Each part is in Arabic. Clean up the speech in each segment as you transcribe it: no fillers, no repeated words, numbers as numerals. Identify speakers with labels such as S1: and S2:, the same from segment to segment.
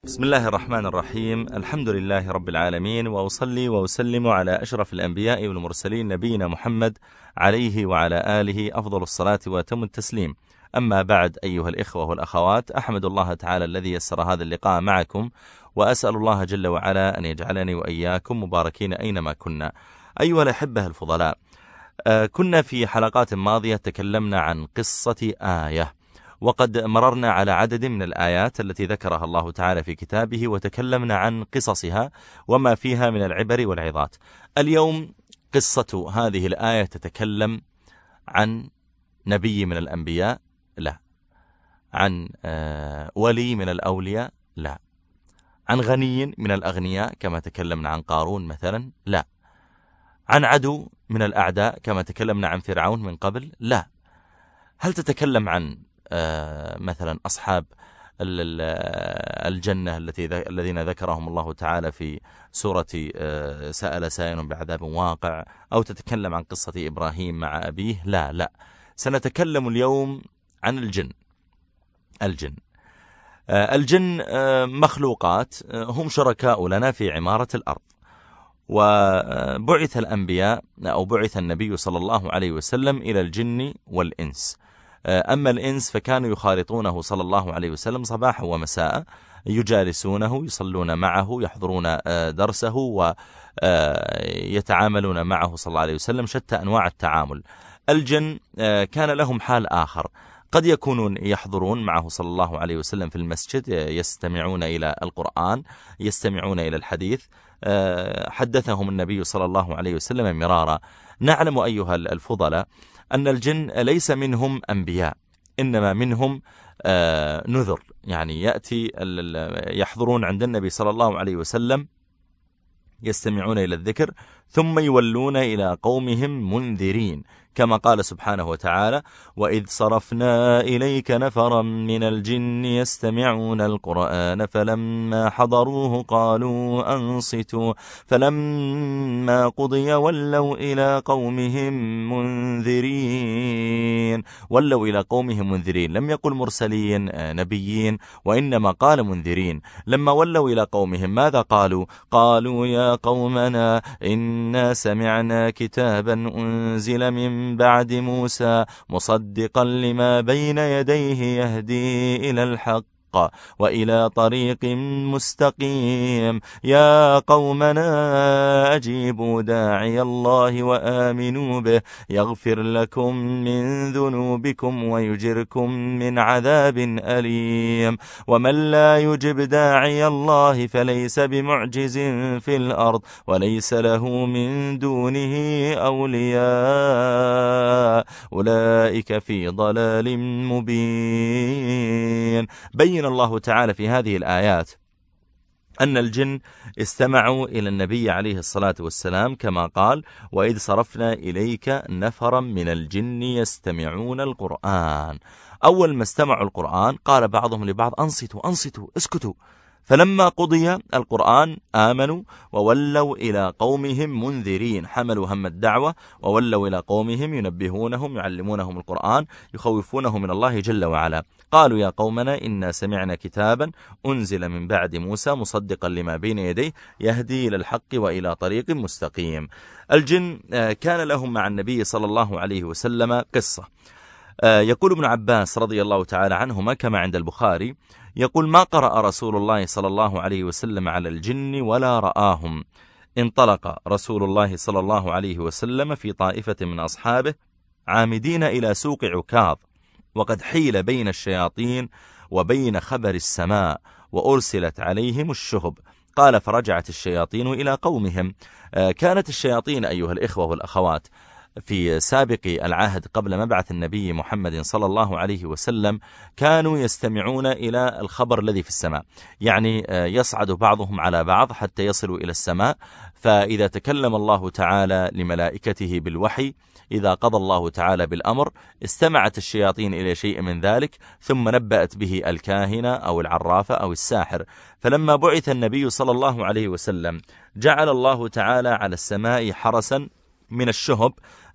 S1: بسم الله الرحمن الرحيم. الحمد لله رب العالمين، وأصلي وأسلم على أشرف الأنبياء والمرسلين نبينا محمد عليه وعلى آله أفضل الصلاة وأتم التسليم. أما بعد، أيها الإخوة والأخوات، أحمد الله تعالى الذي يسر هذا اللقاء معكم، وأسأل الله جل وعلا أن يجعلني وإياكم مباركين أينما كنا. أيها الأحبة الفضلاء، كنا في حلقات ماضية تكلمنا عن قصة آية، وقد مررنا على عدد من الآيات التي ذكرها الله تعالى في كتابه، وتكلمنا عن قصصها وما فيها من العبر والعظات. اليوم قصة هذه الآية تتكلم عن نبي من الأنبياء؟ لا. عن ولي من الأولياء؟ لا. عن غني من الأغنياء كما تكلمنا عن قارون مثلا؟ لا. عن عدو من الأعداء كما تكلمنا عن فرعون من قبل؟ لا. هل تتكلم عن مثلا أصحاب الجنة الذين ذكرهم الله تعالى في سورة سأل سائل بعذاب واقع، أو تتكلم عن قصة إبراهيم مع أبيه؟ لا لا، سنتكلم اليوم عن الجن مخلوقات هم شركاء لنا في عمارة الأرض، وبعث الأنبياء أو بعث النبي صلى الله عليه وسلم إلى الجن والإنس. أما الإنس فكانوا يخالطونه صلى الله عليه وسلم صباحا ومساء، يجالسونه، يصلون معه، يحضرون درسه، ويتعاملون معه صلى الله عليه وسلم شتى أنواع التعامل. الجن كان لهم حال آخر، قد يكونون يحضرون معه صلى الله عليه وسلم في المسجد، يستمعون إلى القرآن، يستمعون إلى الحديث. حدثهم النبي صلى الله عليه وسلم مرارا. نعلم أيها الفضلاء أن الجن ليس منهم أنبياء، إنما منهم نذر، يعني يأتي يحضرون عند النبي صلى الله عليه وسلم، يستمعون إلى الذكر، ثم يولون إلى قومهم منذرين، كما قال سبحانه وتعالى: وإذ صرفنا إليك نفرا من الجن يستمعون القرآن فلما حضروه قالوا أنصتوا فلما قضي ولوا إلى قومهم منذرين. ولوا إلى قومهم منذرين، لم يقل مرسلين نبيين، وإنما قال منذرين. لما ولوا إلى قومهم ماذا قالوا؟ قالوا يا قومنا إنا سمعنا كتابا أنزل من بعد موسى مصدقا لما بين يديه يهدي إلى الحق وإلى طريق مستقيم يا قومنا أجيبوا داعي الله وآمنوا به يغفر لكم من ذنوبكم ويجركم من عذاب أليم ومن لا يجب داعي الله فليس بمعجز في الأرض وليس له من دونه أولياء أولئك في ضلال مبين. بين الله تعالى في هذه الآيات أن الجن استمعوا إلى النبي عليه الصلاة والسلام، كما قال: وإذ صرفنا إليك نفرا من الجن يستمعون القرآن. أول ما استمعوا القرآن قال بعضهم لبعض: أنصتوا أنصتوا اسكتوا. فلما قضي القرآن آمنوا وولوا إلى قومهم منذرين، حملوا هم الدعوة وولوا إلى قومهم ينبهونهم، يعلمونهم القرآن، يخوفونهم من الله جل وعلا. قالوا يا قومنا إنا سمعنا كتابا أنزل من بعد موسى مصدقا لما بين يديه يهدي إلى الحق وإلى طريق مستقيم. الجن كان لهم مع النبي صلى الله عليه وسلم قصة. يقول ابن عباس رضي الله تعالى عنهما كما عند البخاري، يقول: ما قرأ رسول الله صلى الله عليه وسلم على الجن ولا رآهم. انطلق رسول الله صلى الله عليه وسلم في طائفة من أصحابه عامدين إلى سوق عكاظ، وقد حيل بين الشياطين وبين خبر السماء وأرسلت عليهم الشهب. قال: فرجعت الشياطين إلى قومهم. كانت الشياطين أيها الإخوة والأخوات في سابق العهد قبل مبعث النبي محمد صلى الله عليه وسلم كانوا يستمعون إلى الخبر الذي في السماء، يعني يصعد بعضهم على بعض حتى يصلوا إلى السماء، فإذا تكلم الله تعالى لملائكته بالوحي، إذا قضى الله تعالى بالأمر، استمعت الشياطين إلى شيء من ذلك ثم نبأت به الكاهنة أو العرافة أو الساحر. فلما بعث النبي صلى الله عليه وسلم جعل الله تعالى على السماء حرسا من الشهب،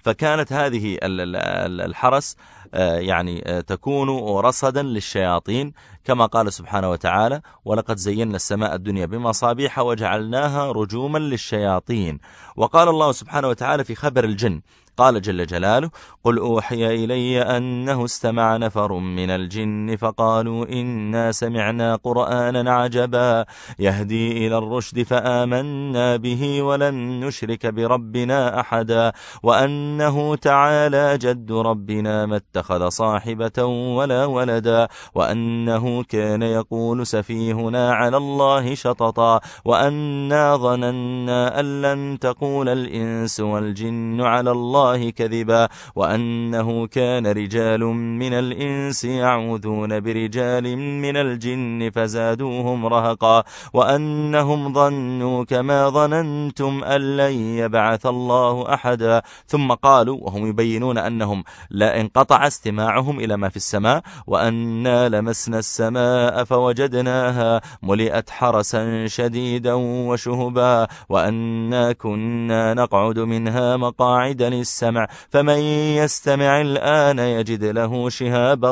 S1: فكانت هذه الحرس يعني تكون رصدا للشياطين، كما قال سبحانه وتعالى: ولقد زينا السماء الدنيا بمصابيح وجعلناها رجوما للشياطين. وقال الله سبحانه وتعالى في خبر الجن، قال جل جلاله: قل أوحي إلي أنه استمع نفر من الجن فقالوا إنا سمعنا قرآنا عجبا يهدي إلى الرشد فآمنا به ولن نشرك بربنا أحدا وأنه تعالى جد ربنا ما اتخذ صاحبة ولا ولدا وأنه كان يقول سفيهنا على الله شططا وأنا ظننا أن لن تقول الإنس والجن على الله كذبا وأنه كان رجال من الإنس يعوذون برجال من الجن فزادوهم رهقا وأنهم ظنوا كما ظننتم أن لن يبعث الله أحدا. ثم قالوا وهم يبينون أنهم لا انقطع استماعهم إلى ما في السماء: وأنا لمسنا السماء فوجدناها ملئت حرسا شديدا وشهبا وأنا كنا نقعد منها مقاعد للسمع فمن يستمع الآن يجد له شهابا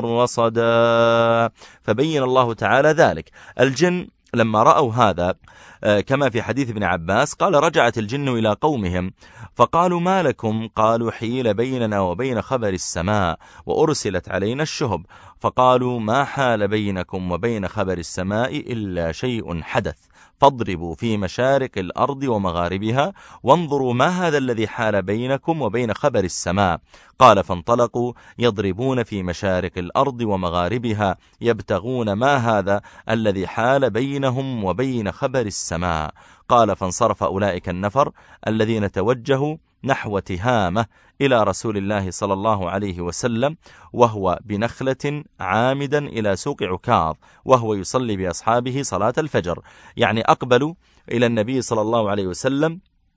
S1: رصدا. فبين الله تعالى ذلك. الجن لما رأوا هذا كما في حديث ابن عباس قال: رجعت الجن إلى قومهم فقالوا: ما لكم؟ قالوا: حيل بيننا وبين خبر السماء وأرسلت علينا الشهب. فقالوا: ما حال بينكم وبين خبر السماء إلا شيء حدث، فاضربوا في مشارق الأرض ومغاربها وانظروا ما هذا الذي حال بينكم وبين خبر السماء. قال: فانطلقوا يضربون في مشارق الأرض ومغاربها يبتغون ما هذا الذي حال بينهم وبين خبر السماء. قال: فانصرف أولئك النفر الذين توجهوا نحو تهامة إلى رسول الله صلى الله عليه وسلم وهو بنخلة عامدا إلى سوق عكاظ وهو يصلي بأصحابه صلاة الفجر، يعني أقبلوا إلى النبي صلى الله عليه وسلم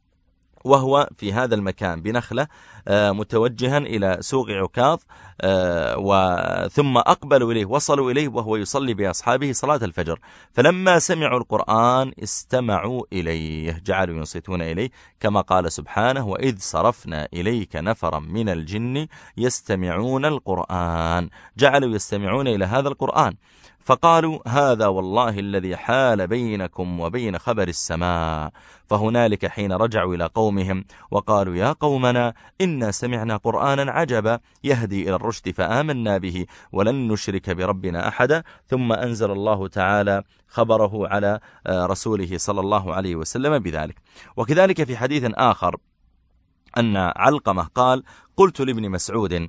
S1: وهو في هذا المكان بنخلة متوجها إلى سوق عكاظ، ثم أقبلوا إليه وصلوا إليه وهو يصلي بأصحابه صلاة الفجر. فلما سمعوا القرآن استمعوا إليه، جعلوا ينصتون إليه كما قال سبحانه: وإذ صرفنا إليك نفرا من الجن يستمعون القرآن، جعلوا يستمعون إلى هذا القرآن. فقالوا: هذا والله الذي حال بينكم وبين خبر السماء. فهنالك حين رجعوا إلى قومهم وقالوا: يا قومنا إنا سمعنا قرآنا عجبا يهدي إلى الرشد فآمنا به ولن نشرك بربنا أحدا. ثم أنزل الله تعالى خبره على رسوله صلى الله عليه وسلم بذلك. وكذلك في حديث آخر أن علقمة قال: قلت لابن مسعود: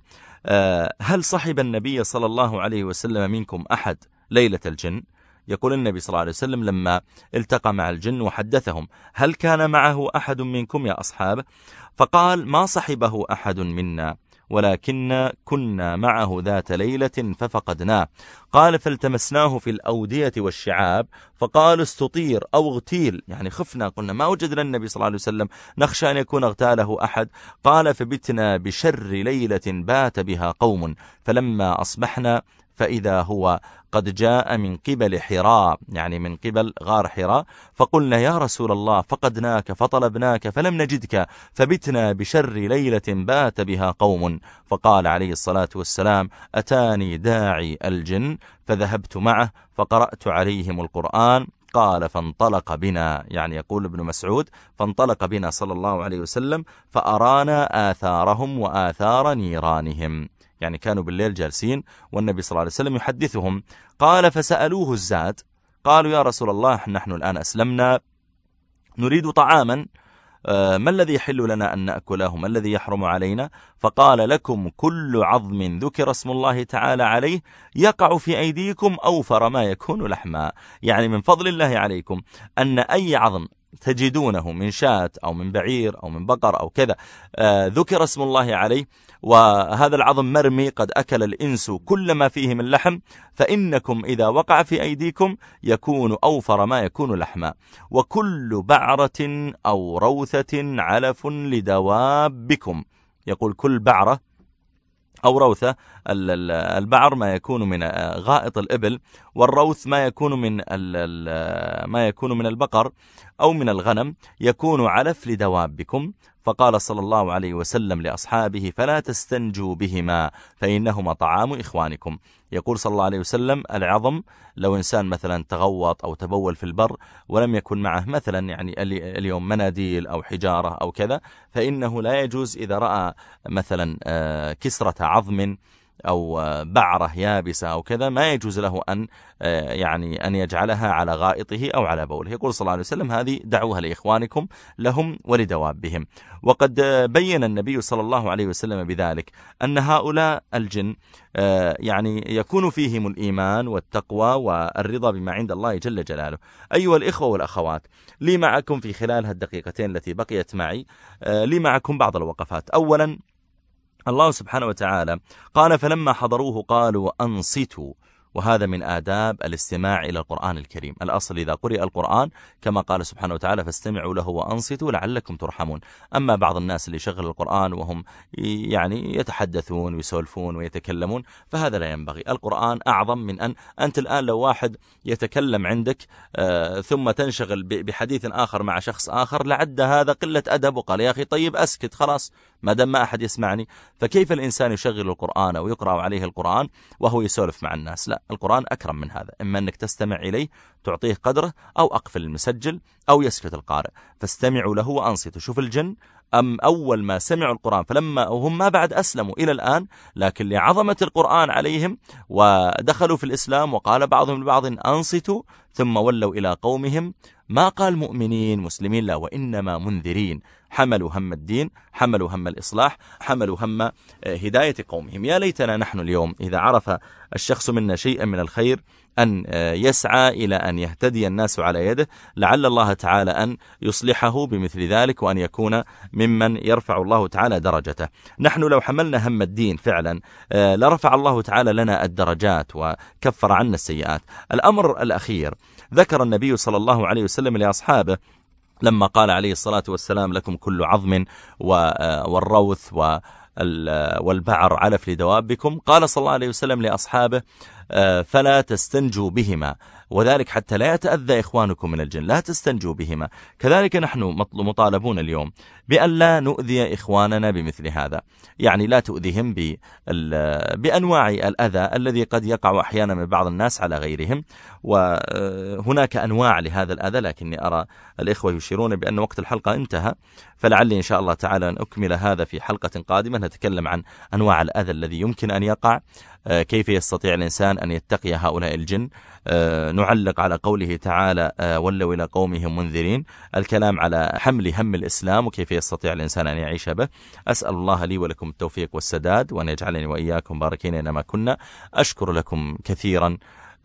S1: هل صحب النبي صلى الله عليه وسلم منكم أحد ليلة الجن؟ يقول النبي صلى الله عليه وسلم لما التقى مع الجن وحدثهم: هل كان معه أحد منكم يا أصحاب؟ فقال: ما صحبه أحد منا ولكن كنا معه ذات ليلة ففقدناه. قال: فالتمسناه في الأودية والشعاب فقالوا: استطير أو اغتيل، يعني خفنا، قلنا ما وجدنا النبي صلى الله عليه وسلم، نخشى أن يكون اغتاله أحد. قال: فبتنا بشر ليلة بات بها قوم فلما أصبحنا فإذا هو قد جاء من قبل حراء، يعني من قبل غار حراء، فقلنا: يا رسول الله فقدناك فطلبناك فلم نجدك فبتنا بشر ليلة بات بها قوم. فقال عليه الصلاة والسلام: أتاني داعي الجن فذهبت معه فقرأت عليهم القرآن. قال: فانطلق بنا، يعني يقول ابن مسعود: فانطلق بنا صلى الله عليه وسلم فأرانا آثارهم وآثار نيرانهم، يعني كانوا بالليل جالسين والنبي صلى الله عليه وسلم يحدثهم. قال: فسألوه الزاد، قالوا: يا رسول الله نحن الآن أسلمنا نريد طعاما، ما الذي يحل لنا أن نأكله؟ ما الذي يحرم علينا؟ فقال: لكم كل عظم ذكر اسم الله تعالى عليه يقع في أيديكم أوفر ما يكون لحما، يعني من فضل الله عليكم أن أي عظم تجدونه من شاة أو من بعير أو من بقر أو كذا ذكر اسم الله عليه وهذا العظم مرمي قد أكل الإنس كل ما فيه من لحم، فإنكم إذا وقع في أيديكم يكون أوفر ما يكون لحما. وكل بعرة أو روثة علف لدوابكم، يقول كل بعرة أو روثة، البعر ما يكون من غائط الإبل، والروث ما يكون من البقر أو من الغنم، يكون علف لدوابكم. فقال صلى الله عليه وسلم لأصحابه: فلا تستنجوا بهما فإنهما طعام إخوانكم. يقول صلى الله عليه وسلم: العظم لو إنسان مثلا تغوط أو تبول في البر ولم يكن معه مثلا يعني اليوم مناديل أو حجارة أو كذا، فإنه لا يجوز إذا رأى مثلا كسرة عظم أو بعرة يابسة أو كذا، ما يجوز له أن يجعلها على غائطه أو على بوله. يقول صلى الله عليه وسلم: هذه دعوها لإخوانكم لهم ولدوابهم. وقد بين النبي صلى الله عليه وسلم بذلك أن هؤلاء الجن يعني يكون فيهم الإيمان والتقوى والرضا بما عند الله جل جلاله. أيها الإخوة والأخوات، لي معكم في خلال هالدقيقتين التي بقيت معي لي معكم بعض الوقفات. أولا، الله سبحانه وتعالى قال: فلما حضروه قالوا أنصتوا، وهذا من آداب الاستماع إلى القرآن الكريم. الأصل إذا قرئ القرآن كما قال سبحانه وتعالى: فاستمعوا له وأنصتوا لعلكم ترحمون. أما بعض الناس اللي يشغل القرآن وهم يعني يتحدثون ويسولفون ويتكلمون، فهذا لا ينبغي. القرآن أعظم من أنت الآن لو واحد يتكلم عندك ثم تنشغل بحديث آخر مع شخص آخر، لعد هذا قلة أدب، وقال: يا أخي طيب أسكت خلاص ما دام ما أحد يسمعني. فكيف الإنسان يشغل القرآن أو يقرأ عليه القرآن وهو يسولف مع الناس؟ لا، القرآن أكرم من هذا. إما أنك تستمع إليه تعطيه قدره، أو أقفل المسجل، أو يسكت القارئ. فاستمعوا له وأنصتوا. شوف الجن أول ما سمعوا القرآن، فلما هم ما بعد أسلموا إلى الآن، لكن لعظمة القرآن عليهم ودخلوا في الإسلام، وقال بعضهم لبعض: أنصتوا، ثم ولوا إلى قومهم. ما قال مؤمنين مسلمين، لا، وإنما منذرين. حملوا هم الدين، حملوا هم الإصلاح، حملوا هم هداية قومهم. يا ليتنا نحن اليوم إذا عرف الشخص منا شيئا من الخير أن يسعى إلى أن يهتدي الناس على يده، لعل الله تعالى أن يصلحه بمثل ذلك، وأن يكون ممن يرفع الله تعالى درجته. نحن لو حملنا هم الدين فعلا لرفع الله تعالى لنا الدرجات وكفر عنا السيئات. الأمر الأخير، ذكر النبي صلى الله عليه وسلم لأصحابه لما قال عليه الصلاة والسلام: لكم كل عظم والروث والبعر علف لدوابكم. قال صلى الله عليه وسلم لأصحابه: فلا تستنجوا بهما، وذلك حتى لا يتأذى إخوانكم من الجن، لا تستنجوا بهما. كذلك نحن مطالبون اليوم بأن لا نؤذي إخواننا بمثل هذا، يعني لا تؤذيهم بأنواع الأذى الذي قد يقع أحيانا من بعض الناس على غيرهم، وهناك أنواع لهذا الأذى، لكني أرى الإخوة يشيرون بأن وقت الحلقة انتهى، فلعلي إن شاء الله تعالى أن أكمل هذا في حلقة قادمة، نتكلم عن أنواع الأذى الذي يمكن أن يقع، كيف يستطيع الإنسان أن يتقي هؤلاء الجن. نعلق على قوله تعالى: ولوا إلى قومهم منذرين، الكلام على حمل هم الإسلام وكيف يستطيع الإنسان أن يعيش به. أسأل الله لي ولكم التوفيق والسداد، وأن يجعلني وإياكم باركين إنما كنا. أشكر لكم كثيرا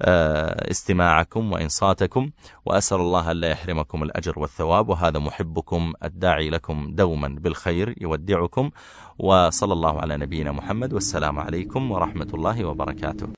S1: استماعكم وإنصاتكم، وأسأل الله ألا يحرمكم الأجر والثواب. وهذا محبكم الداعي لكم دوما بالخير يودعكم، وصلى الله على نبينا محمد، والسلام عليكم ورحمة الله وبركاته.